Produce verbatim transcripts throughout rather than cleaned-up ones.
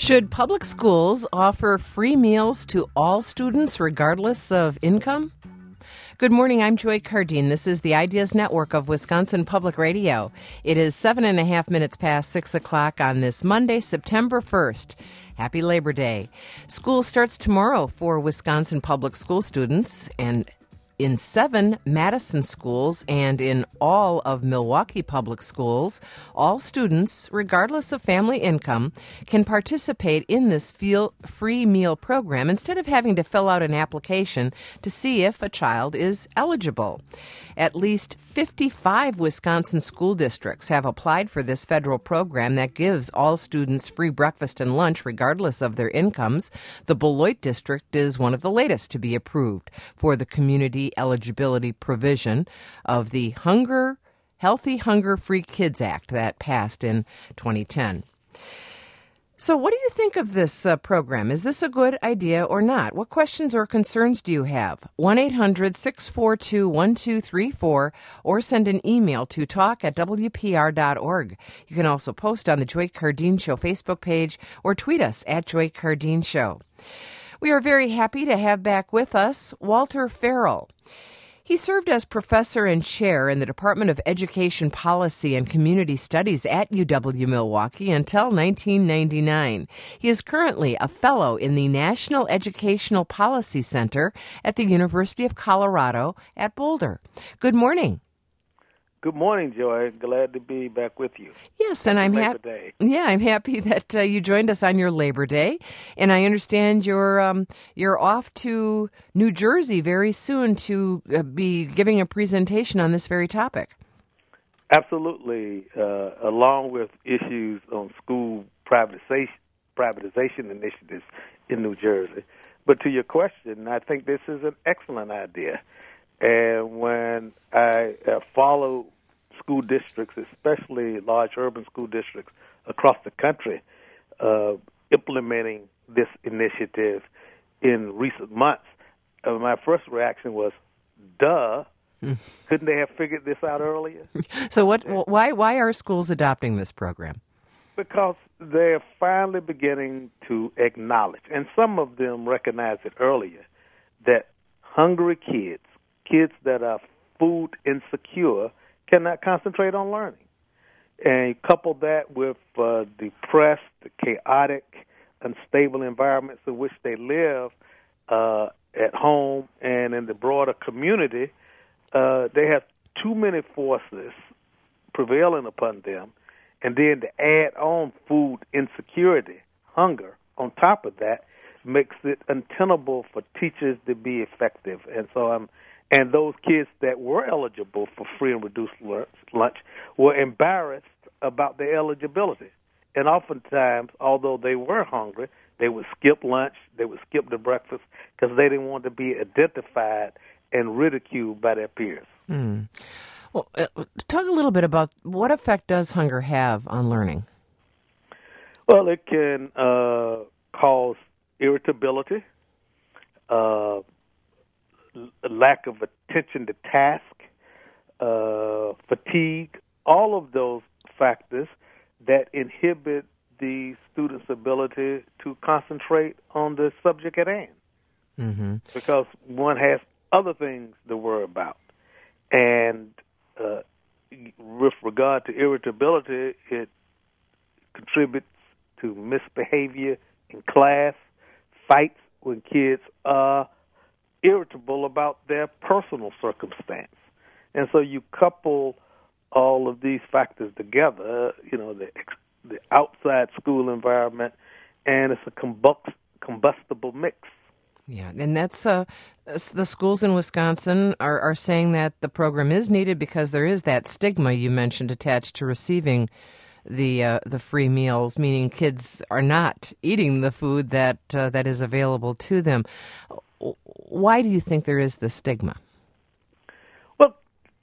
Should public schools offer free meals to all students regardless of income? Good morning, I'm Joy Cardine. This is the Ideas Network of Wisconsin Public Radio. It is seven and a half minutes past six o'clock on this Monday, September first. Happy Labor Day. School starts tomorrow for Wisconsin public school students, and in seven Madison schools and in all of Milwaukee public schools, all students, regardless of family income, can participate in this feel free meal program instead of having to fill out an application to see if a child is eligible. At least fifty-five Wisconsin school districts have applied for this federal program that gives all students free breakfast and lunch regardless of their incomes. The Beloit district is one of the latest to be approved for the community eligibility provision of the Hunger Healthy Hunger Free Kids Act that passed in twenty ten. So what do you think of this uh, program? Is this a good idea or not? What questions or concerns do you have? one eight hundred six four two one two three four or send an email to talk at w p r dot org. You can also post on the Joy Cardine Show Facebook page or tweet us at Joy Cardine Show. We are very happy to have back with us Walter Farrell. He served as professor and chair in the Department of Education Policy and Community Studies at U W-Milwaukee until nineteen ninety-nine. He is currently a fellow in the National Educational Policy Center at the University of Colorado at Boulder. Good morning. Good morning, Joy. Glad to be back with you. Yes, and I'm happy. Yeah, I'm happy that uh, you joined us on your Labor Day, and I understand you're um, you're off to New Jersey very soon to uh, be giving a presentation on this very topic. Absolutely, uh, along with issues on school privatization privatization initiatives in New Jersey. But to your question, I think this is an excellent idea. And when I uh, follow school districts, especially large urban school districts across the country, uh, implementing this initiative in recent months, uh, my first reaction was, duh, mm. Couldn't they have figured this out earlier? So what? why, why are schools adopting this program? Because they're finally beginning to acknowledge, and some of them recognize it earlier, that hungry kids, kids that are food insecure, cannot concentrate on learning. And you couple that with uh, depressed, chaotic, unstable environments in which they live uh, at home and in the broader community, uh, they have too many forces prevailing upon them. And then to add on food insecurity, hunger, on top of that, makes it untenable for teachers to be effective. And so I'm And those kids that were eligible for free and reduced lunch were embarrassed about their eligibility. And oftentimes, although they were hungry, they would skip lunch, they would skip the breakfast because they didn't want to be identified and ridiculed by their peers. Mm. Well, uh, talk a little bit about what effect does hunger have on learning? Well, it can uh, cause irritability, uh, lack of attention to task, uh, fatigue, all of those factors that inhibit the student's ability to concentrate on the subject at hand. Mm-hmm. Because one has other things to worry about. And uh, with regard to irritability, it contributes to misbehavior in class, fights when kids are irritable about their personal circumstance. And so you couple all of these factors together, you know, the, the outside school environment, and it's a combust, combustible mix. Yeah, and that's uh, the schools in Wisconsin are, are saying that the program is needed because there is that stigma you mentioned attached to receiving the uh, the free meals, meaning kids are not eating the food that uh, that is available to them. Why do you think there is this stigma? Well,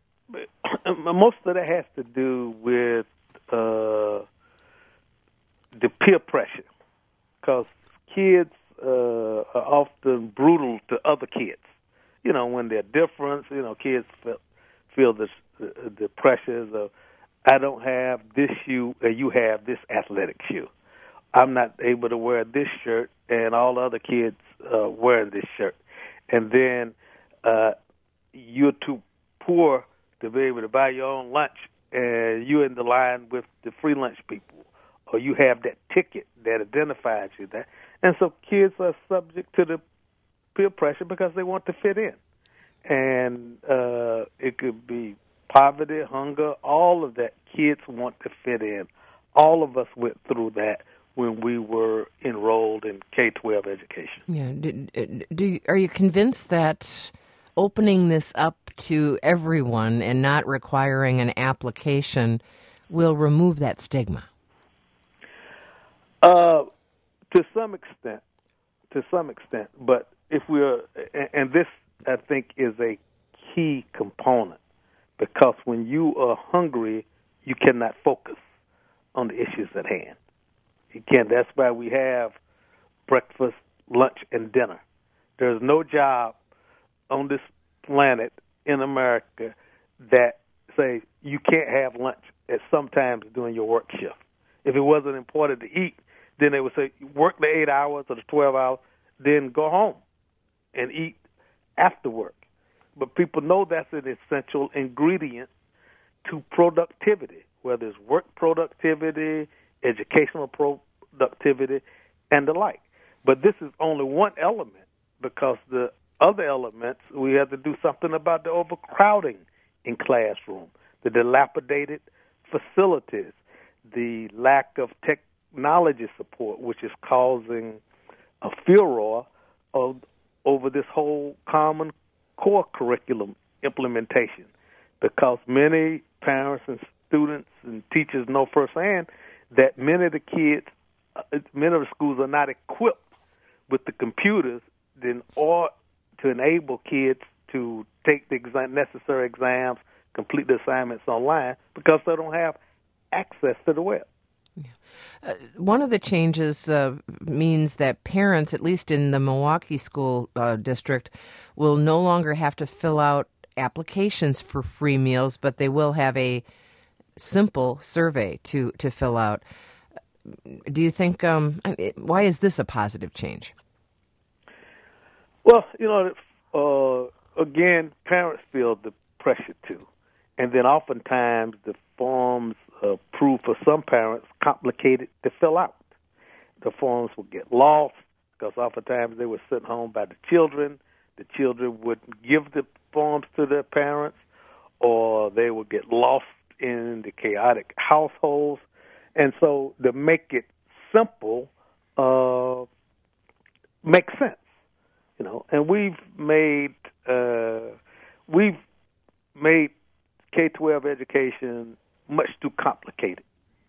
most of it has to do with uh, the peer pressure, because kids uh, are often brutal to other kids. You know, when they're different, you know, kids feel, feel this, uh, the pressures of, I don't have this shoe, and you have this athletic shoe. I'm not able to wear this shirt, and all the other kids uh, wearing this shirt. And then uh, you're too poor to be able to buy your own lunch, and you're in the line with the free lunch people, or you have that ticket that identifies you. That, and so kids are subject to the peer pressure because they want to fit in. And uh, it could be poverty, hunger, all of that. Kids want to fit in. All of us went through that when we were enrolled in K twelve education. Yeah. Do, do, are you convinced that opening this up to everyone and not requiring an application will remove that stigma? Uh, to some extent, to some extent. But if we're, and this I think is a key component, because when you are hungry, you cannot focus on the issues at hand. You can't. That's why we have breakfast, lunch, and dinner. There's no job on this planet in America that say you can't have lunch at some times during your work shift. If it wasn't important to eat, then they would say work the eight hours or the twelve hours, then go home and eat after work. But people know that's an essential ingredient to productivity, whether it's work productivity, educational productivity, and the like. But this is only one element, because the other elements, we have to do something about the overcrowding in classroom, the dilapidated facilities, the lack of technology support, which is causing a furor of, over this whole Common Core curriculum implementation, because many parents and students and teachers know firsthand that many of the kids, many of the schools are not equipped with the computers then or to enable kids to take the exam, necessary exams, complete the assignments online, because they don't have access to the web. Yeah. Uh, one of the changes uh, means that parents, at least in the Milwaukee school uh, district, will no longer have to fill out applications for free meals, but they will have a simple survey to, to fill out. Do you think, um, why is this a positive change? Well, you know, uh, again, parents feel the pressure too. And then oftentimes the forms uh, prove for some parents complicated to fill out. The forms would get lost because oftentimes they were sent home by the children. The children would give the forms to their parents, or they would get lost in the chaotic households. And so to make it simple uh, makes sense. You know, and we've made uh, we've made K twelve education much too complicated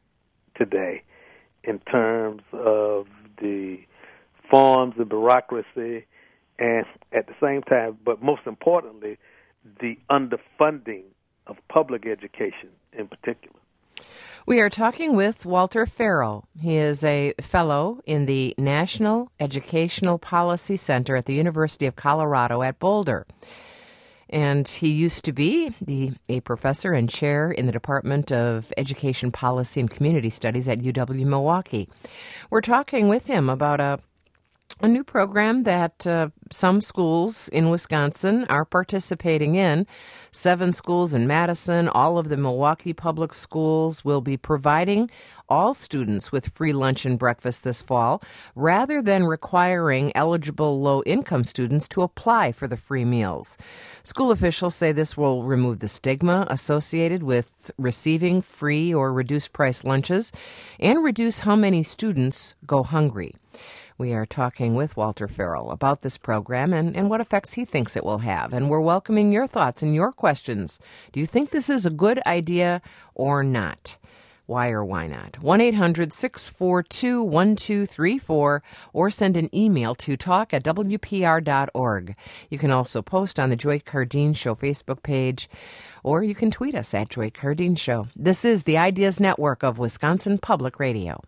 today in terms of the forms and bureaucracy, and at the same time, but most importantly, the underfunding of public education in particular. We are talking with Walter Farrell. He is a fellow in the National Educational Policy Center at the University of Colorado at Boulder. And he used to be the, a professor and chair in the Department of Education Policy and Community Studies at U W-Milwaukee. We're talking with him about a A new program that uh, some schools in Wisconsin are participating in. Seven schools in Madison, all of the Milwaukee public schools will be providing all students with free lunch and breakfast this fall, rather than requiring eligible low-income students to apply for the free meals. School officials say this will remove the stigma associated with receiving free or reduced-price lunches and reduce how many students go hungry. We are talking with Walter Farrell about this program and, and what effects he thinks it will have. And we're welcoming your thoughts and your questions. Do you think this is a good idea or not? Why or why not? one eight hundred six four two one two three four or send an email to talk at w p r dot org. You can also post on the Joy Cardeen Show Facebook page, or you can tweet us at Joy Cardeen Show. This is the Ideas Network of Wisconsin Public Radio.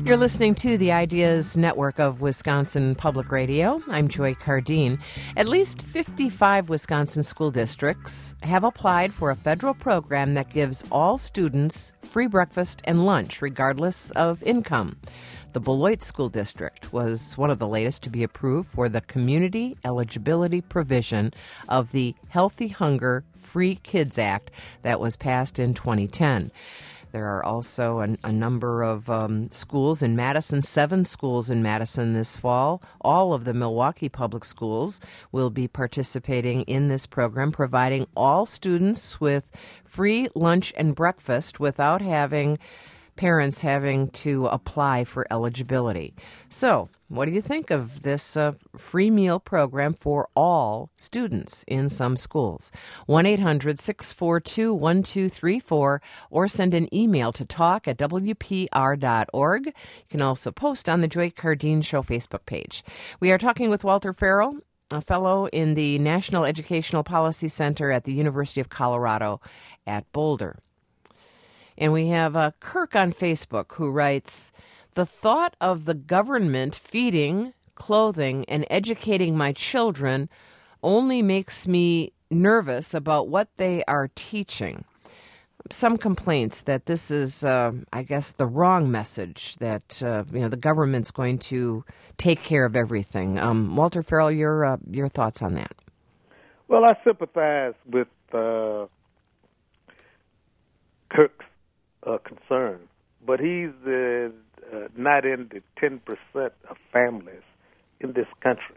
You're listening to the Ideas Network of Wisconsin Public Radio. I'm Joy Cardine. At least fifty-five Wisconsin school districts have applied for a federal program that gives all students free breakfast and lunch, regardless of income. The Beloit School District was one of the latest to be approved for the community eligibility provision of the Healthy Hunger Free Kids Act that was passed in twenty ten. There are also a, a number of um, schools in Madison, seven schools in Madison this fall. All of the Milwaukee Public Schools will be participating in this program, providing all students with free lunch and breakfast without having parents having to apply for eligibility. So, what do you think of this uh, free meal program for all students in some schools? one eight hundred six four two one two three four or send an email to talk at w p r dot org. You can also post on the Joy Cardine Show Facebook page. We are talking with Walter Farrell, a fellow in the National Educational Policy Center at the University of Colorado at Boulder. And we have uh, Kirk on Facebook who writes, "The thought of the government feeding, clothing, and educating my children only makes me nervous about what they are teaching." Some complaints that this is, uh, I guess, the wrong message, that uh, you know the government's going to take care of everything. Um, Walter Farrell, your uh, your thoughts on that? Well, I sympathize with uh, Kirk's uh, concern, but he's uh, uh, not in the ten percent of families in this country,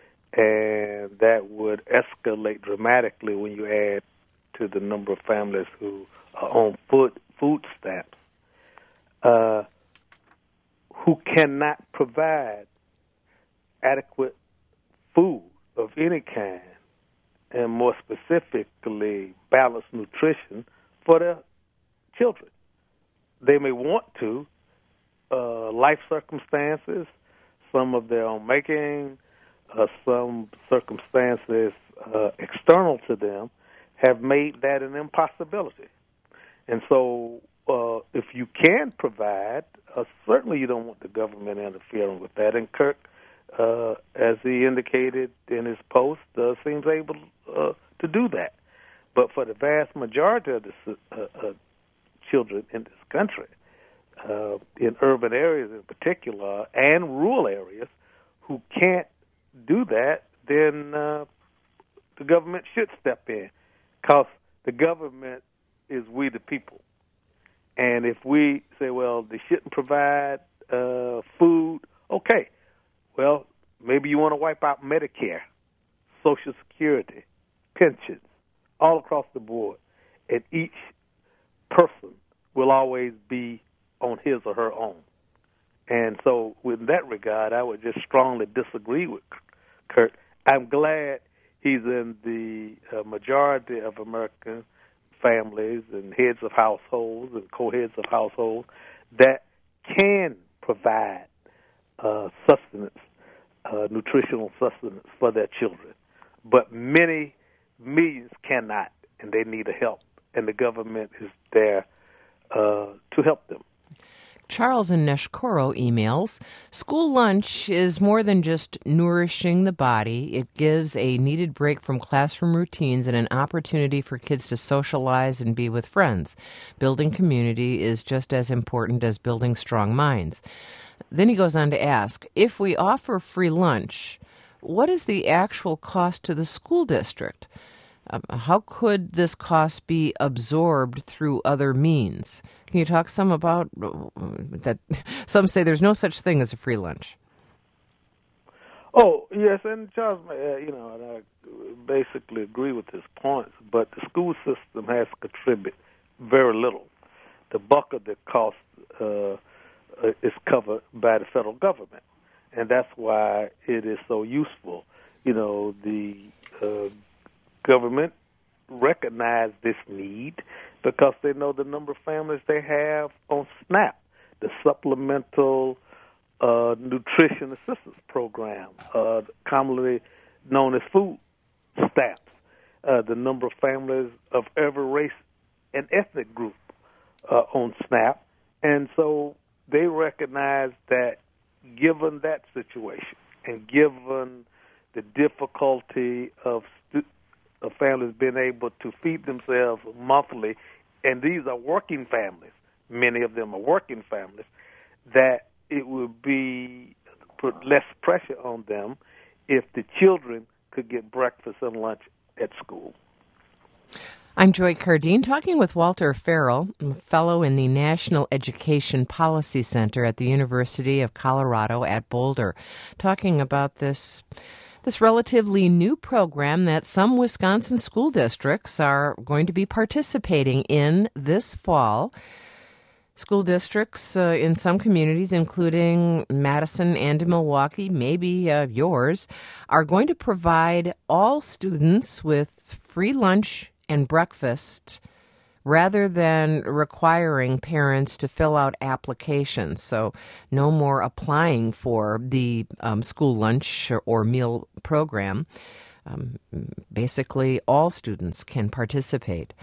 and that would escalate dramatically when you add to the number of families who are on food, food stamps, uh, who cannot provide adequate food of any kind, and more specifically, balanced nutrition for their children. They may want to, uh, life circumstances, some of their own making, uh, some circumstances uh, external to them, have made that an impossibility. And so uh, if you can provide, uh, certainly you don't want the government interfering with that. And Kirk, uh, as he indicated in his post, uh, seems able uh, to do that. But for the vast majority of the uh, uh, children in this country, uh, in urban areas in particular, and rural areas, who can't do that, then uh, the government should step in, because the government is we the people. And if we say, well, they shouldn't provide uh, food, okay, well, maybe you want to wipe out Medicare, Social Security, pensions, all across the board, and each person will always be on his or her own. And so in that regard, I would just strongly disagree with Kirk. I'm glad he's in the uh, majority of American families and heads of households and co-heads of households that can provide uh, sustenance, uh, nutritional sustenance for their children. But many millions cannot, and they need a help, and the government is there uh, to help them. Charles in Neshkoro emails, "School lunch is more than just nourishing the body. It gives a needed break from classroom routines and an opportunity for kids to socialize and be with friends. Building community is just as important as building strong minds." Then he goes on to ask, if we offer free lunch, what is the actual cost to the school district? Um, how could this cost be absorbed through other means? Can you talk some about uh, that? Some say there's no such thing as a free lunch. Oh, yes, and Charles, uh, you know, and I basically agree with his points, but the school system has contributed very little. The bulk of the cost uh, is covered by the federal government, and that's why it is so useful. You know, the uh, government recognize this need because they know the number of families they have on SNAP, the Supplemental uh, Nutrition Assistance Program, uh, commonly known as food stamps, uh, the number of families of every race and ethnic group uh, on SNAP. And so they recognize that given that situation and given the difficulty of, stu- of families being able to feed themselves monthly, and these are working families, many of them are working families, that it would be put less pressure on them if the children could get breakfast and lunch at school. I'm Joy Cardine, talking with Walter Farrell, a fellow in the National Education Policy Center at the University of Colorado at Boulder, talking about this this relatively new program that some Wisconsin school districts are going to be participating in this fall. School districts uh, in some communities, including Madison and Milwaukee, maybe uh, yours, are going to provide all students with free lunch and breakfast rather than requiring parents to fill out applications. So no more applying for the um, school lunch or, or meal program. Um, basically, all students can participate.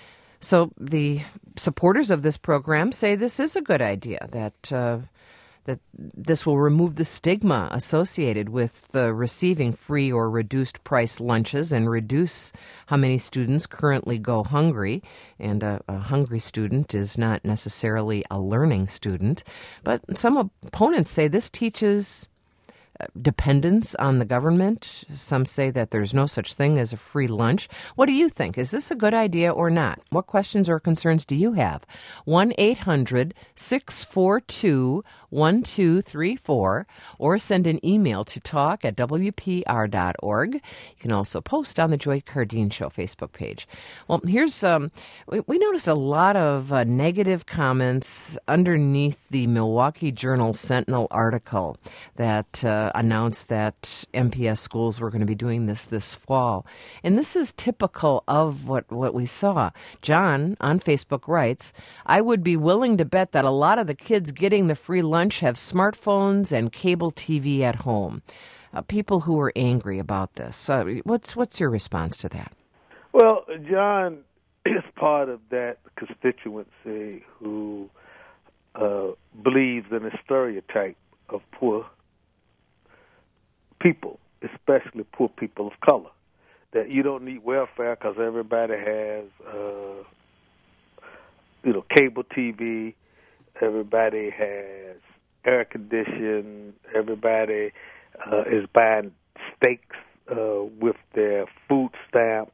So the supporters of this program say this is a good idea, that uh, that this will remove the stigma associated with uh, receiving free or reduced price lunches and reduce how many students currently go hungry. And a, a hungry student is not necessarily a learning student. But some opponents say this teaches dependence on the government. Some say that there's no such thing as a free lunch. What do you think? Is this a good idea or not? What questions or concerns do you have? one eight hundred six four two one two three four or send an email to talk at w p r dot org. You can also post on the Joy Cardine Show Facebook page. Well, here's, um, we, we noticed a lot of uh, negative comments underneath the Milwaukee Journal Sentinel article that uh, announced that M P S schools were going to be doing this this fall. And this is typical of what, what we saw. John on Facebook writes, I would be willing to bet that a lot of the kids getting the free lunch have smartphones and cable T V at home. Uh, people who are angry about this. Uh, what's what's your response to that? Well, John is part of that constituency who uh, believes in a stereotype of poor people, especially poor people of color, that you don't need welfare because everybody has, uh, you know, cable T V, everybody has air conditioning, everybody uh, is buying steaks uh, with their food stamp,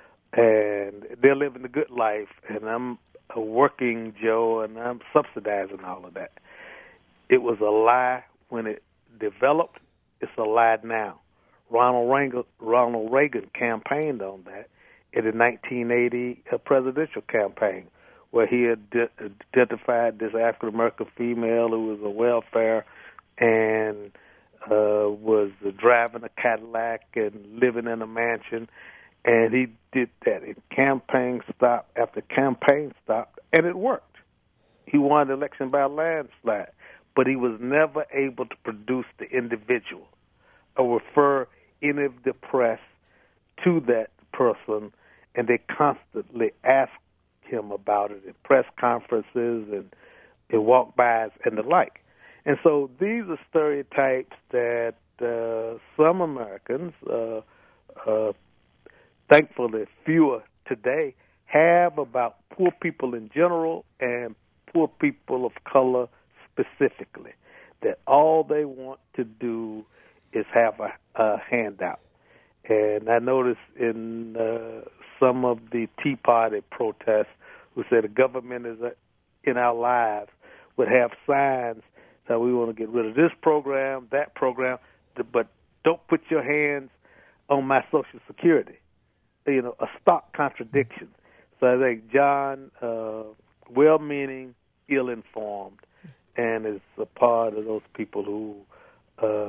and they're living the good life, and I'm a working Joe, and I'm subsidizing all of that. It was a lie when it developed. It's a lie now. Ronald Reagan, Ronald Reagan campaigned on that in the nineteen eighty presidential campaign, where he had identified this African-American female who was on welfare and uh, was driving a Cadillac and living in a mansion. And he did that. And campaign stopped after campaign stopped, and it worked. He won the election by a landslide. But he was never able to produce the individual or refer any of the press to that person, and they constantly asked him about it at press conferences and, and walk-bys and the like. And so these are stereotypes that uh, some Americans, uh, uh, thankfully fewer today, have about poor people in general and poor people of color specifically, that all they want to do is have a, a handout. And I noticed in uh, some of the Tea Party protests who said the government is uh, in our lives would have signs that we want to get rid of this program, that program, but don't put your hands on my Social Security. You know, a stark contradiction. So I think John, uh, well-meaning, ill-informed, and is a part of those people who uh,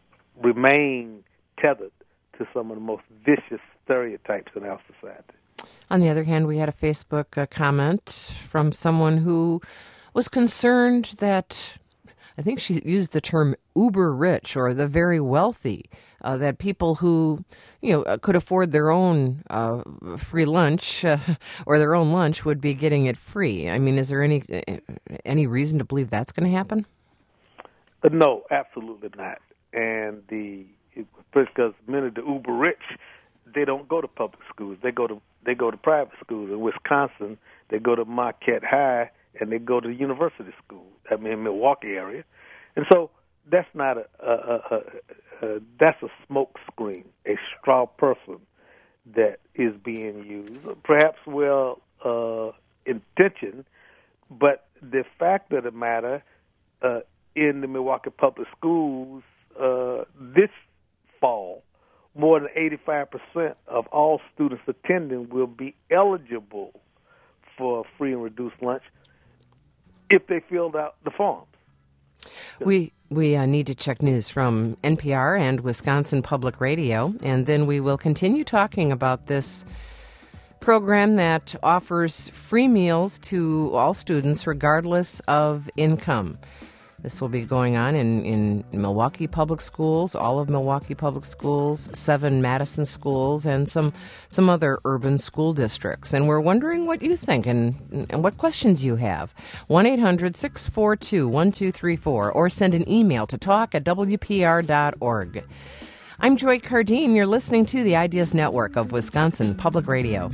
remain tethered to some of the most vicious stereotypes in our society. On the other hand, we had a Facebook uh, comment from someone who was concerned that, I think she used the term uber rich or the very wealthy, uh, that people who, you know, could afford their own uh, free lunch uh, or their own lunch would be getting it free. I mean, is there any any reason to believe that's going to happen? Uh, no, absolutely not. And the because many of the uber rich, they don't go to public schools. They go to they go to private schools. In Wisconsin, they go to Marquette High and they go to the university school. I mean, Milwaukee area, and so that's not a, a, a, a, a that's a smoke screen, a straw person that is being used, perhaps well uh, intentioned, but the fact of the matter, uh, in the Milwaukee Public Schools uh, this fall, more than eighty-five percent of all students attending will be eligible for free and reduced lunch if they filled out the forms. We we uh, need to check news from N P R and Wisconsin Public Radio, and then we will continue talking about this program that offers free meals to all students regardless of income. This will be going on in, in Milwaukee Public Schools, all of Milwaukee Public Schools, seven Madison schools, and some some other urban school districts. And we're wondering what you think and, and what questions you have. one eight hundred six four two one two three four or send an email to talk at w p r dot org. I'm Joy Cardine. You're listening to the Ideas Network of Wisconsin Public Radio.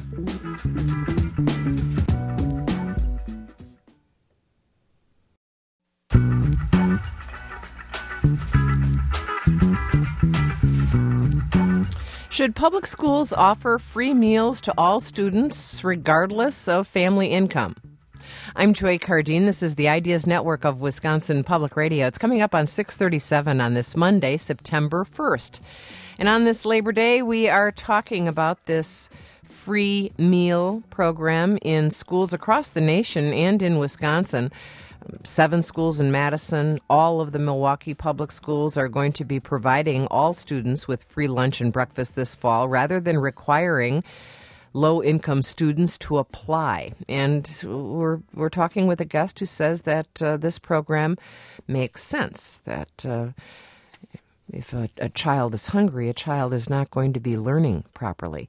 Should public schools offer free meals to all students regardless of family income? I'm Joy Cardine. This is the Ideas Network of Wisconsin Public Radio. It's coming up on six thirty-seven on this Monday, September first. And on this Labor Day, we are talking about this free meal program in schools across the nation and in Wisconsin. Seven schools in Madison, all of the Milwaukee public schools are going to be providing all students with free lunch and breakfast this fall rather than requiring low-income students to apply. And we're we're talking with a guest who says that uh, this program makes sense, that uh, if a, a child is hungry, a child is not going to be learning properly.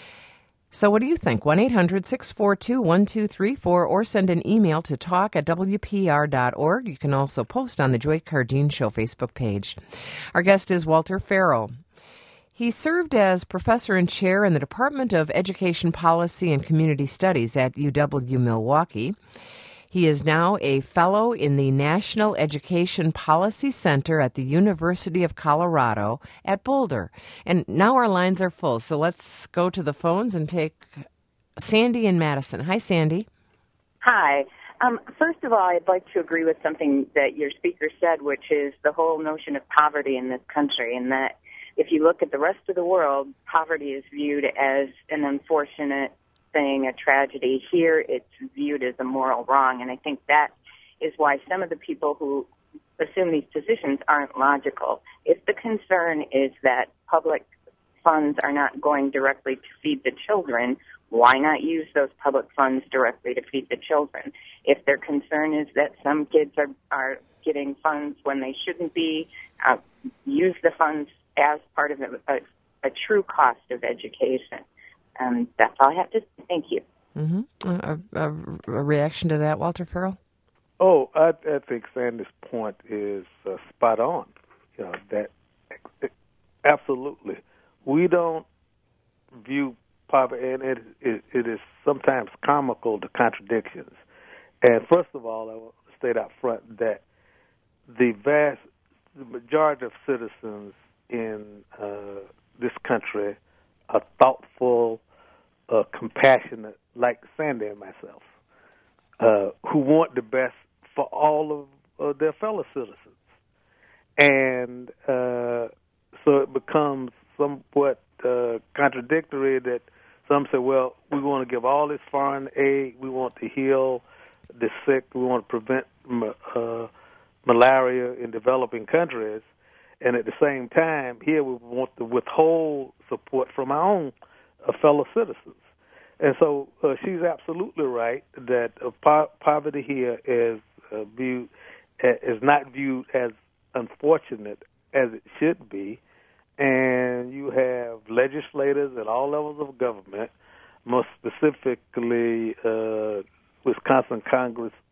So what do you think? one eight hundred six four two one two three four or send an email to talk at w p r dot org. You can also post on the Joy Cardine Show Facebook page. Our guest is Walter Farrell. He served as professor and chair in the Department of Education Policy and Community Studies at U W Milwaukee. He is now a fellow in the National Education Policy Center at the University of Colorado at Boulder. And now our lines are full, so let's go to the phones and take Sandy in Madison. Hi, Sandy. Hi. Um, first of all, I'd like to agree with something that your speaker said, which is the whole notion of poverty in this country, and that if you look at the rest of the world, poverty is viewed as an unfortunate thing, a tragedy. Here it's viewed as a moral wrong, and I think that is why some of the people who assume these positions aren't logical. If the concern is that public funds are not going directly to feed the children, why not use those public funds directly to feed the children? If their concern is that some kids are, are getting funds when they shouldn't be, uh, use the funds as part of a, a, a true cost of education. Um, that's all I have to say. Thank you. Mm-hmm. A, a, a reaction to that, Walter Farrell? Oh, I, I think Sandy's point is uh, spot on. You know, that absolutely. We don't view poverty, and it, it, it is sometimes comical, the contradictions. And first of all, I want to state out front that the vast, the majority of citizens in uh, this country are thoughtful, uh, compassionate, like Sandy and myself, uh, who want the best for all of uh, their fellow citizens. And uh, so it becomes somewhat uh, contradictory that some say, well, we want to give all this foreign aid, we want to heal the sick, we want to prevent uh, malaria in developing countries, and at the same time, here we want to withhold support from our own uh, fellow citizens. And so uh, she's absolutely right that uh, po- poverty here is uh, viewed uh, is not viewed as unfortunate as it should be. And you have legislators at all levels of government, most specifically uh, Wisconsin Congress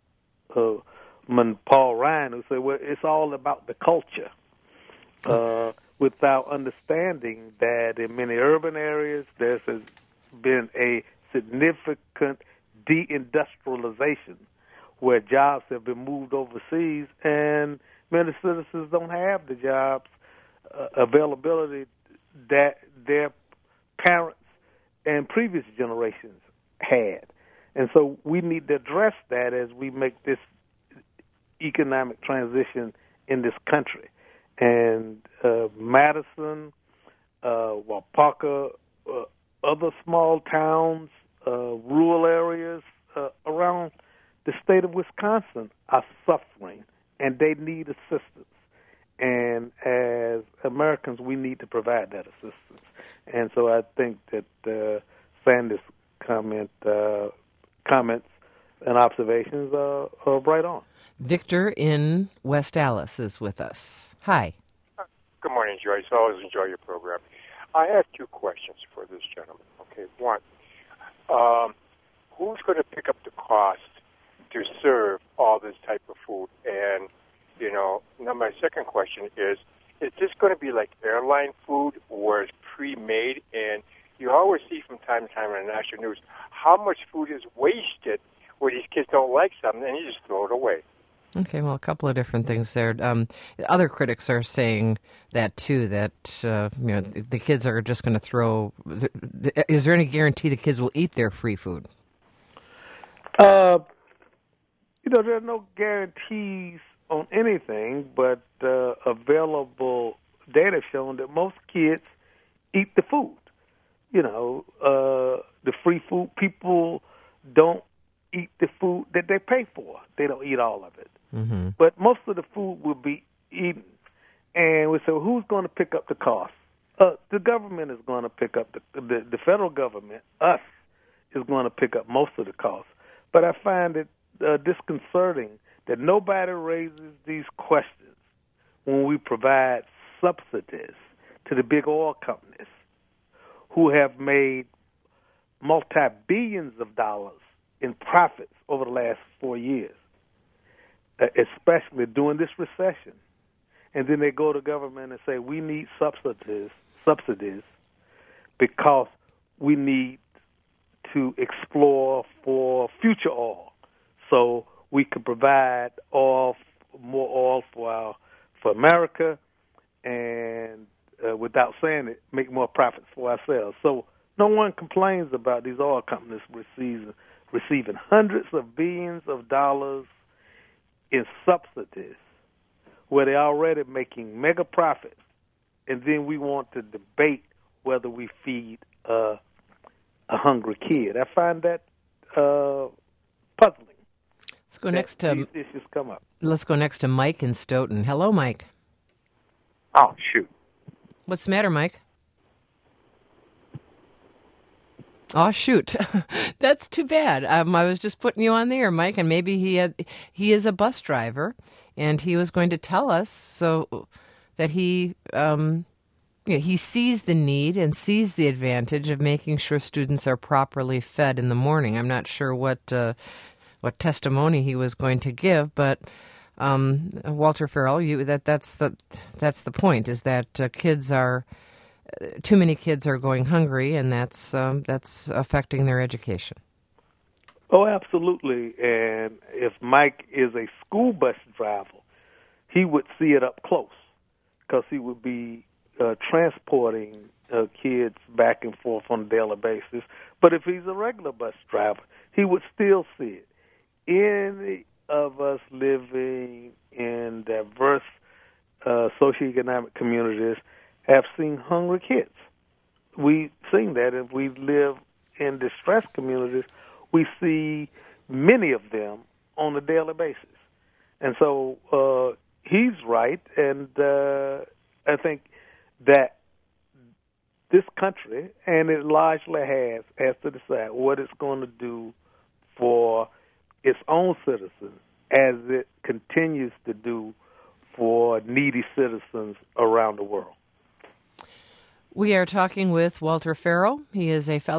uh, Paul Ryan, who said, well, it's all about the culture, uh, without understanding that in many urban areas there's been a significant deindustrialization where jobs have been moved overseas, and many citizens don't have the jobs uh, availability that their parents and previous generations had. And so we need to address that as we make this economic transition in this country. And uh, Madison, uh, Waupaca, uh, other small towns, uh, rural areas uh, around the state of Wisconsin are suffering, and they need assistance. And as Americans, we need to provide that assistance. And so I think that uh, Sandy's comment, uh, comments and observations are, are right on. Victor in West Allis is with us. Hi. Good morning, Joyce. I always enjoy your program. I have two questions for this gentleman. Okay, one, um, who's going to pick up the cost to serve all this type of food? And, you know, now my second question is, is this going to be like airline food where it's pre-made? And you always see from time to time on the national news how much food is wasted where these kids don't like something and you just throw it away. Okay, well, a couple of different things there. Um, other critics are saying that, too, that uh, you know the, the kids are just going to throw... The, the, is there any guarantee the kids will eat their free food? Uh, you know, there are no guarantees on anything, but uh, available data have shown that most kids eat the food. You know, uh, the free food, people don't eat the food that they pay for. They don't eat all of it. Mm-hmm. But most of the food will be eaten. And we say, well, who's going to pick up the cost? Uh, the government is going to pick up, the, the the federal government, us, is going to pick up most of the cost. But I find it uh, disconcerting that nobody raises these questions when we provide subsidies to the big oil companies who have made multi-billions of dollars in profits over the last four years, especially during this recession. And then they go to government and say, we need subsidies, subsidies because we need to explore for future oil, so we could provide oil, more oil for our, for America, and uh, without saying it, make more profits for ourselves. So no one complains about these oil companies receiving receiving hundreds of billions of dollars in subsidies, where they're already making mega profits, and then we want to debate whether we feed uh, a hungry kid. I find that uh, puzzling. Let's go next to these issues come up. Let's go next to Mike in Stoughton. Hello, Mike. Oh, shoot. What's the matter, Mike? Oh, shoot. That's too bad. Um, I was just putting you on the air, Mike, and maybe he had, he is a bus driver, and he was going to tell us so that he um, you know, he sees the need and sees the advantage of making sure students are properly fed in the morning. I'm not sure what uh, what testimony he was going to give, but um, Walter Farrell, you that that's the that's the point, is that uh, kids are. Too many kids are going hungry, and that's um, that's affecting their education. Oh, absolutely. And if Mike is a school bus driver, he would see it up close because he would be uh, transporting uh, kids back and forth on a daily basis. But if he's a regular bus driver, he would still see it. Any of us living in diverse uh, socioeconomic communities have seen hungry kids. We've seen that. If we live in distressed communities, we see many of them on a daily basis. And so uh, he's right, and uh, I think that this country, and it largely has, has to decide what it's going to do for its own citizens as it continues to do for needy citizens around the world. We are talking with Walter Farrell. He is a fellow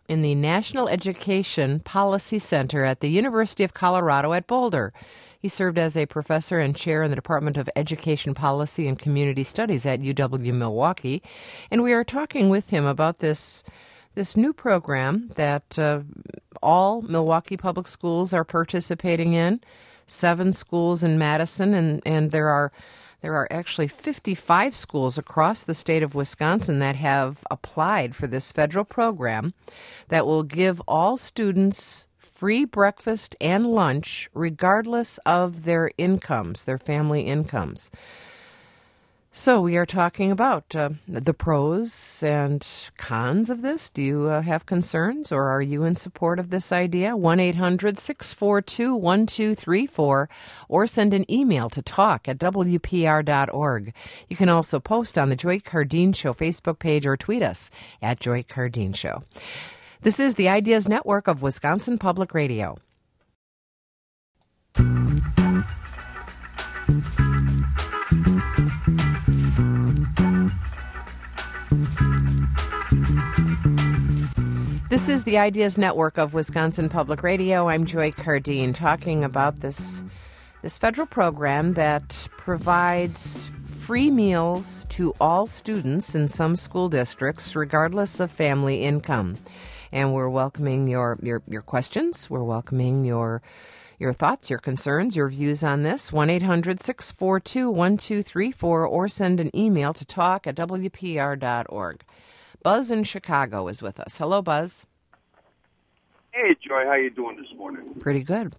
in the National Education Policy Center at the University of Colorado at Boulder. He served as a professor and chair in the Department of Education Policy and Community Studies at U W-Milwaukee, and we are talking with him about this this new program that uh, all Milwaukee public schools are participating in, seven schools in Madison, and, and there are there are actually fifty-five schools across the state of Wisconsin that have applied for this federal program that will give all students free breakfast and lunch regardless of their incomes, their family incomes. So we are talking about uh, the pros and cons of this. Do you uh, have concerns, or are you in support of this idea? one eight hundred six four two one two three four, or send an email to talk at w p r dot org. You can also post on the Joy Cardeen Show Facebook page or tweet us at Joy Cardeen Show. This is the Ideas Network of Wisconsin Public Radio. This is the Ideas Network of Wisconsin Public Radio. I'm Joy Cardeen, talking about this this federal program that provides free meals to all students in some school districts, regardless of family income. And we're welcoming your, your, your questions. We're welcoming your your thoughts, your concerns, your views on this. one eight hundred six four two one two three four, or send an email to talk at w p r dot org. Buzz in Chicago is with us. Hello, Buzz. Hey, Joy. How you doing this morning? Pretty good.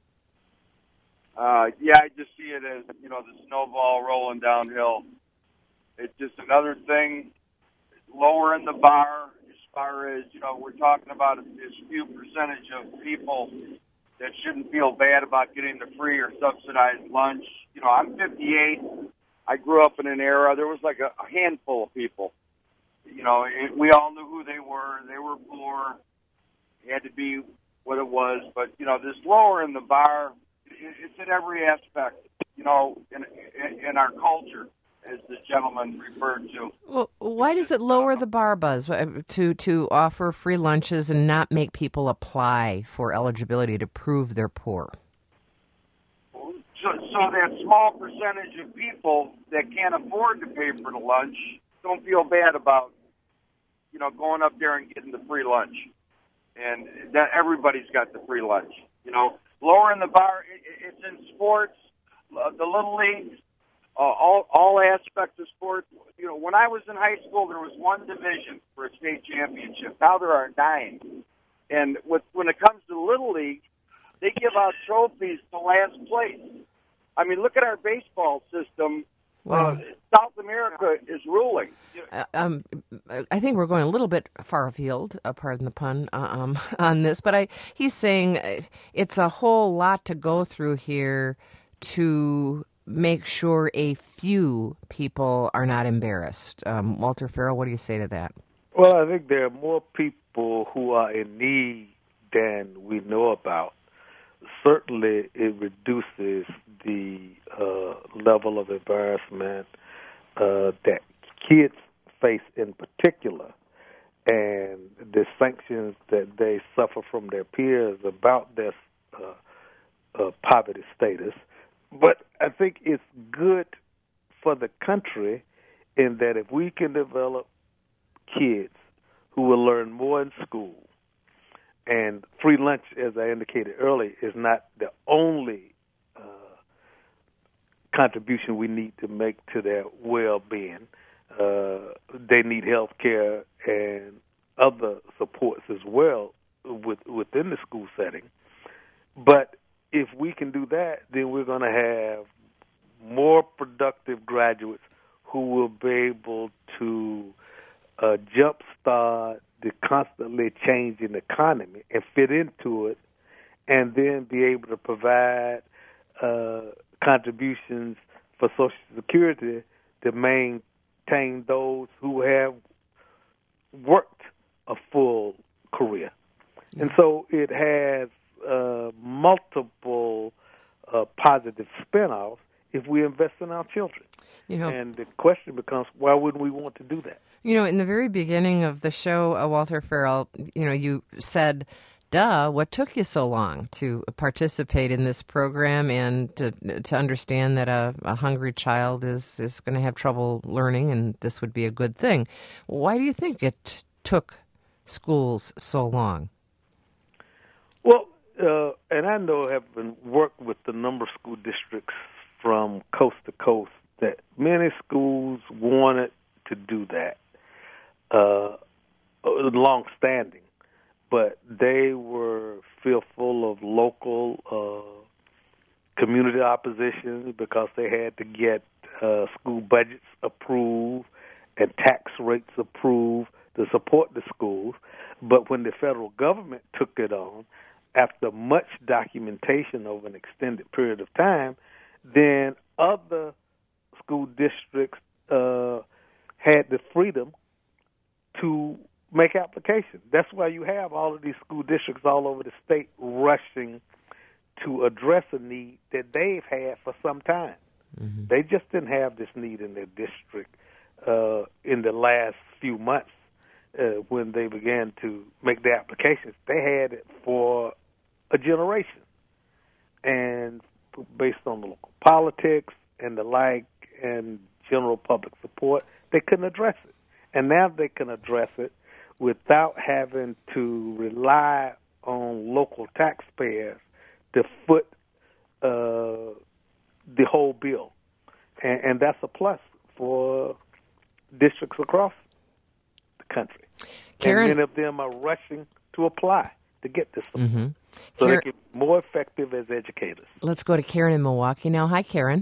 Uh, yeah, I just see it as, you know, the snowball rolling downhill. It's just another thing, lowering the bar as far as, you know, we're talking about this few percentage of people that shouldn't feel bad about getting the free or subsidized lunch. You know, I'm fifty-eight. I grew up in an era, there was like a, a handful of people. You know, it, we all knew who they were. They were poor. It had to be what it was. But, you know, this lowering the bar, it, it's in every aspect, you know, in, in, in our culture, as the gentleman referred to. Well, why does it lower the bar, Buzz, to, to offer free lunches and not make people apply for eligibility to prove they're poor? So, so that small percentage of people that can't afford to pay for the lunch don't feel bad about, you know, going up there and getting the free lunch. And that everybody's got the free lunch. You know, lowering the bar, it, it's in sports, uh, the Little Leagues, uh, all, all aspects of sports. You know, when I was in high school, there was one division for a state championship. Now there are nine. And with, when it comes to Little League, they give out trophies to last place. I mean, look at our baseball system. Wow. Uh, South America is ruling. Uh, um, I think we're going a little bit far afield, uh, pardon the pun, uh, um, on this. But I, he's saying uh, it's a whole lot to go through here to make sure a few people are not embarrassed. Um, Walter Farrell, what do you say to that? Well, I think there are more people who are in need than we know about. Certainly, it reduces the uh, level of embarrassment uh, that kids face in particular, and the sanctions that they suffer from their peers about their uh, uh, poverty status. But I think it's good for the country in that if we can develop kids who will learn more in school, and free lunch, as I indicated earlier, is not the only uh, contribution we need to make to their well-being. Uh, they need health care and other supports as well with, within the school setting. But if we can do that, then we're going to have more productive graduates who will be able to uh, jumpstart the constantly changing economy and fit into it, and then be able to provide uh, contributions for Social Security to maintain those who have worked a full career. Mm-hmm. And so it has uh, multiple uh, positive spin-offs if we invest in our children. You know, and the question becomes, why wouldn't we want to do that? You know, in the very beginning of the show, uh, Walter Farrell, you know, you said, duh, what took you so long to participate in this program and to to understand that a, a hungry child is, is going to have trouble learning and this would be a good thing? Why do you think it took schools so long? Well, uh, and I know have been worked with a number of school districts from coast to coast that many schools wanted to do that, uh, long-standing, but they were fearful of local uh, community opposition because they had to get uh, school budgets approved and tax rates approved to support the schools. But when the federal government took it on, after much documentation over an extended period of time, then other school districts uh, had the freedom to make applications. That's why you have all of these school districts all over the state rushing to address a need that they've had for some time. Mm-hmm. They just didn't have this need in their district uh, in the last few months uh, when they began to make the applications. They had it for a generation. And based on the local politics and the like and general public support, they couldn't address it. And now they can address it without having to rely on local taxpayers to foot uh, the whole bill. And, and that's a plus for districts across the country. Karen, and many of them are rushing to apply to get this support. Mm-hmm. So Karen, they can be more effective as educators. Let's go to Karen in Milwaukee now. Hi, Karen.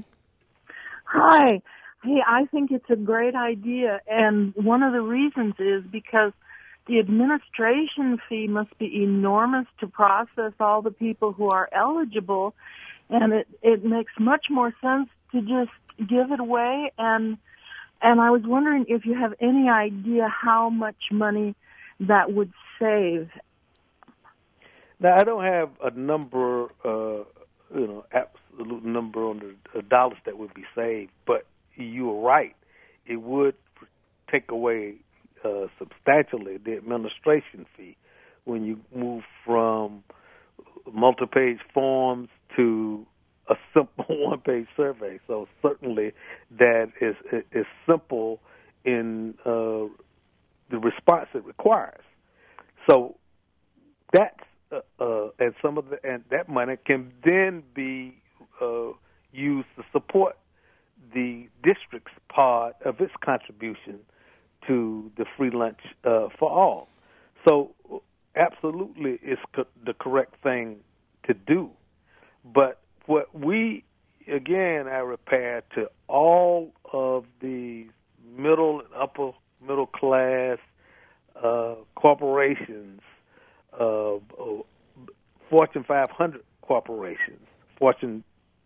Hi. Hey, I think it's a great idea, and one of the reasons is because the administration fee must be enormous to process all the people who are eligible, and it, it makes much more sense to just give it away. And and I was wondering if you have any idea how much money that would save. Now, I don't have a number, uh, you know, absolute number on the uh, dollars that would be saved, but you are right. It would take away uh, substantially the administration fee when you move from multi-page forms to a simple one-page survey. So certainly that is is simple in uh, the response it requires. So that's uh, uh, and some of the and that money can then be uh, used to support the district's part of its contribution to the free lunch uh, for all. So absolutely it's co- the correct thing to do. But what we, again, I repair to all of the middle and upper middle class uh, corporations, uh, Fortune five hundred corporations, Fortune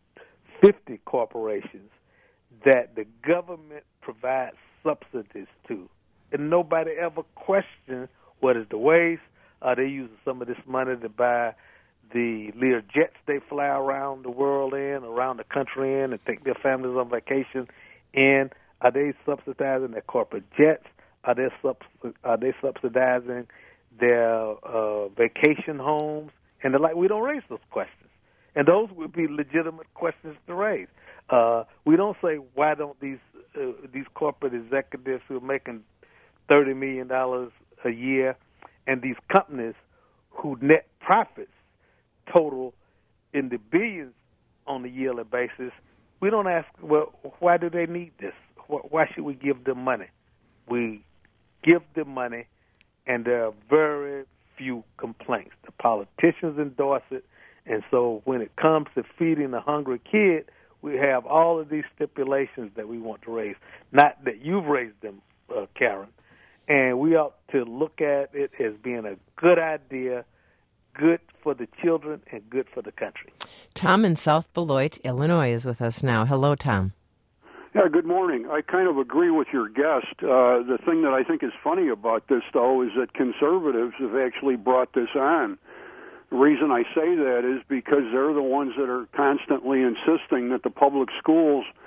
fifty corporations, that the government provides subsidies to. And nobody ever questions what is the waste. Are they using some of this money to buy the Lear jets they fly around the world in, around the country in, and take their families on vacation in? Are they subsidizing their corporate jets? Are they, subs- are they subsidizing their uh, vacation homes? And the like. We don't raise those questions. And those would be legitimate questions to raise. Uh, we don't say, why don't these uh, these corporate executives who are making thirty million dollars a year and these companies who net profits total in the billions on a yearly basis, we don't ask, well, why do they need this? Why should we give them money? We give them money, and there are very few complaints. The politicians endorse it, and so when it comes to feeding a hungry kid, we have all of these stipulations that we want to raise. Not that you've raised them, uh, Karen. And we ought to look at it as being a good idea, good for the children and good for the country. Tom in South Beloit, Illinois is with us now. Hello, Tom. Yeah, good morning. I kind of agree with your guest. Uh, the thing that I think is funny about this, though, is that conservatives have actually brought this on. The reason I say that is because they're the ones that are constantly insisting that the public schools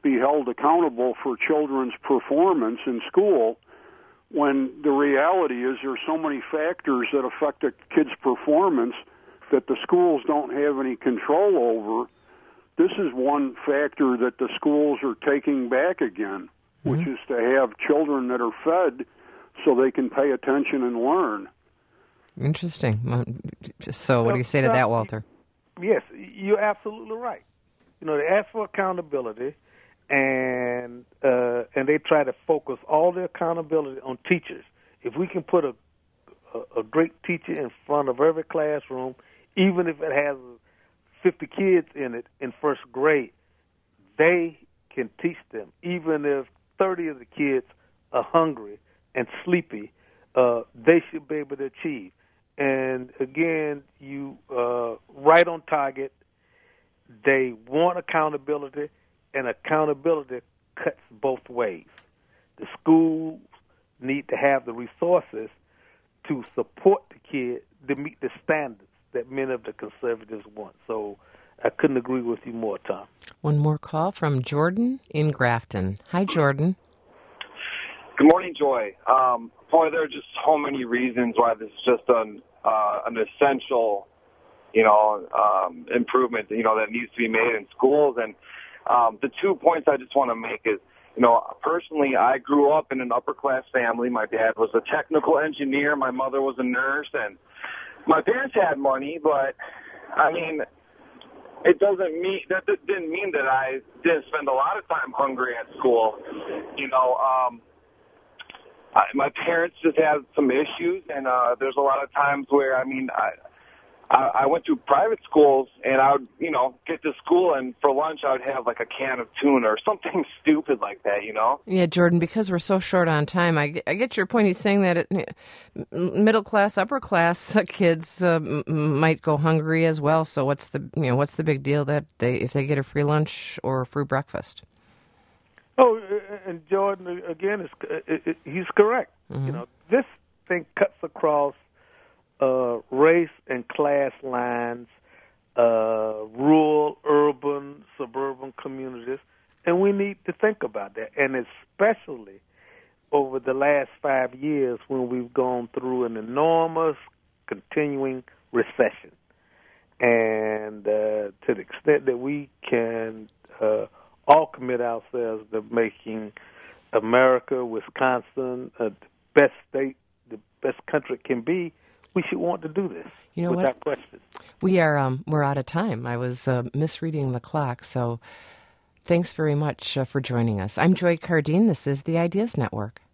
be held accountable for children's performance in school, when the reality is there's so many factors that affect a kid's performance that the schools don't have any control over. This is one factor that the schools are taking back again, mm-hmm. which is to have children that are fed so they can pay attention and learn. Interesting. So what do you say to that, Walter? Yes, you're absolutely right. You know, they ask for accountability, and uh, and they try to focus all their accountability on teachers. If we can put a, a, a great teacher in front of every classroom, even if it has fifty kids in it in first grade, they can teach them. Even if thirty of the kids are hungry and sleepy, uh, they should be able to achieve. And again, you uh, right on target. They want accountability, and accountability cuts both ways. The schools need to have the resources to support the kid to meet the standards that many of the conservatives want. So I couldn't agree with you more, Tom. One more call from Jordan in Grafton. Hi, Jordan. Good morning, Joy. Um, boy, there are just so many reasons why this is just an, uh, an essential, you know, um, improvement, you know, that needs to be made in schools. And um, the two points I just want to make is, you know, personally, I grew up in an upper-class family. My dad was a technical engineer. My mother was a nurse. And my parents had money, but, I mean, it doesn't mean, that didn't mean that I didn't spend a lot of time hungry at school. You know, um, I, my parents just had some issues, and uh, there's a lot of times where, I mean, I, I, I went to private schools, and I would, you know, get to school, and for lunch I would have like a can of tuna or something stupid like that, you know? Yeah, Jordan, because we're so short on time, I, I get your point. He's saying that it, middle class, upper class kids uh, m- might go hungry as well. So what's the, you know, what's the big deal that they if they get a free lunch or a free breakfast? Oh, and Jordan, again, is it, it, he's correct. Mm-hmm. You know, this thing cuts across uh, race and class lines, uh, rural, urban, suburban communities, and we need to think about that. And especially over the last five years when we've gone through an enormous continuing recession. And uh, to the extent that we can uh, all commit ourselves to making America, Wisconsin, uh, the best state, the best country it can be, we should want to do this. You know without what? question. We are um, we're out of time. I was uh, misreading the clock, so thanks very much uh, for joining us. I'm Joy Cardine. This is the Ideas Network.